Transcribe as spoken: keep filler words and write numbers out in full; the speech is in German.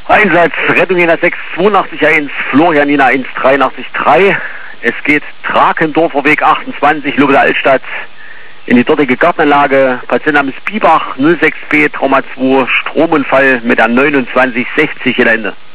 Einsatz, Rettung Jena sechs zweiundachtzig eins, Florian Jena eins dreiundachtzig drei. Es geht Drakendorfer Weg achtundzwanzig, Lübbe der Altstadt, in die dortige Gartenanlage. Patient namens Biebach, null sechs B, Trauma zwei, Stromunfall mit der neunundzwanzig sechzig Gelände.